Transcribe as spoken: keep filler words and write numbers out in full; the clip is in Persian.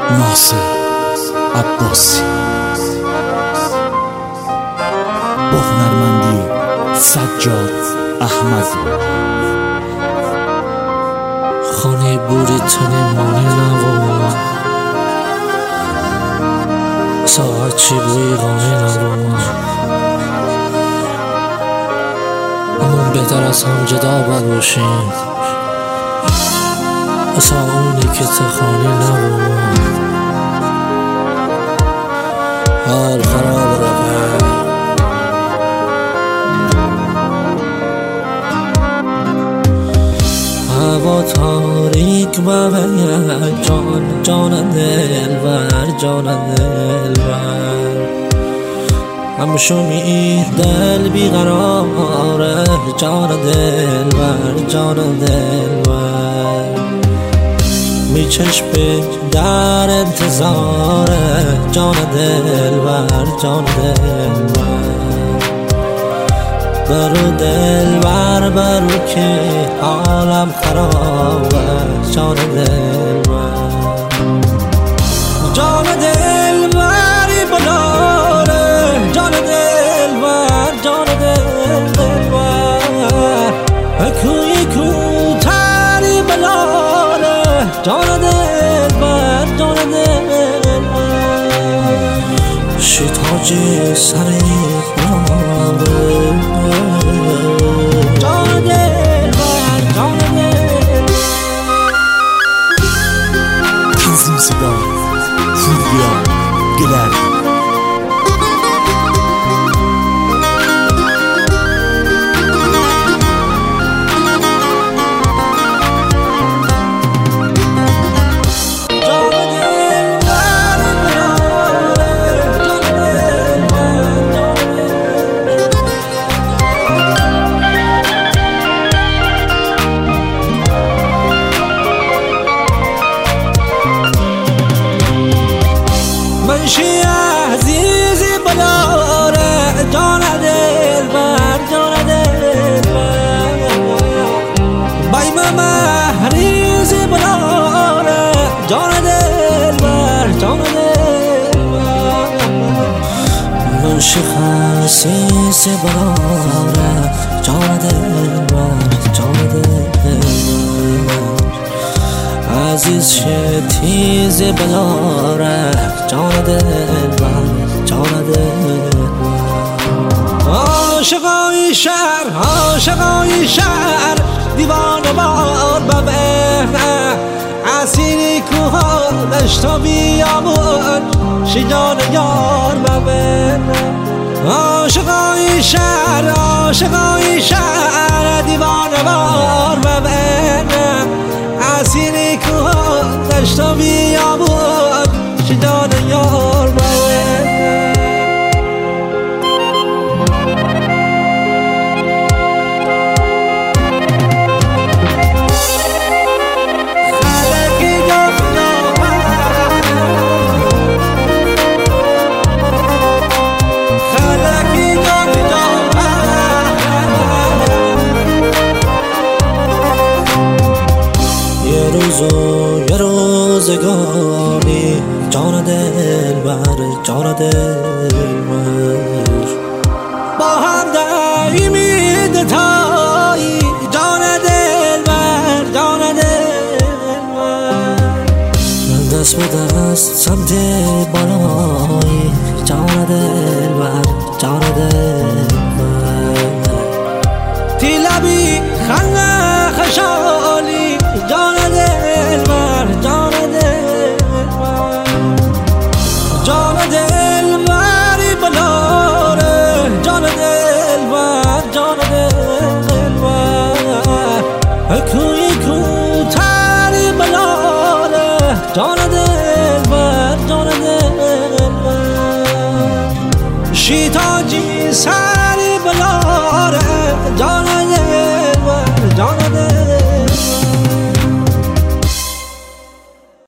ناصر عباسی با هنرمندی سجاد احمد. خانه بوری تنی مانی نبود، ساعت چی بوی غانی نبود، همون بهتر از هم جدا باشیم، اصلا اونی که تخانی نبود. حال خراب رفت، هوا تاریک و جان جان دلبر جان دلبر همشو میر دل بیقراره جان دلبر جان دلبر می چشم در انتظاره جان دلبر جان دلبر برو دلبر برو که حالم خرابه جان دلبر جان دلبری بلاره جان دلبر جان دلبر کوی کوتری بلاره جان دلبر جان دلبر شیطاجی سری بلاره جان دلبر جان دلبر تنظیم صدا فوریا گلر. منشی عزیزی بلاره جان دلبر جان دلبر بایم مهریزی بلاره جان دلبر جان دلبر منشی خسیسی بلاره جان دلبر جان دلبر عزیز شتیز بلاره جان دلبر جان دلبر عاشقای شهر عاشقای شهر دیوانه بار ببینه اسیری کوها دشت و بیابون شجان یار ببینه عاشقای شهر عاشقای شهر دیوانه بار ببینه اسیری کوها دشت و بیابون شجان یار ببینه خلقی گفتم خلقی گفتم یه روزو یه روزگاری جان دلبر جان دلبر با هم دایمی دتایی جان دلبر جان دلبر دست به دست سمت بالایی جان دلبر جان دلبر تی لبی خنده خشالی جان دلبر جان دلبر جان دلبری بلاره جان دلبر جان دلبر کوی کوتری بلاره جان دلبر جان دلبر شیطاجی سری بلاره جان دلبر جان دلبر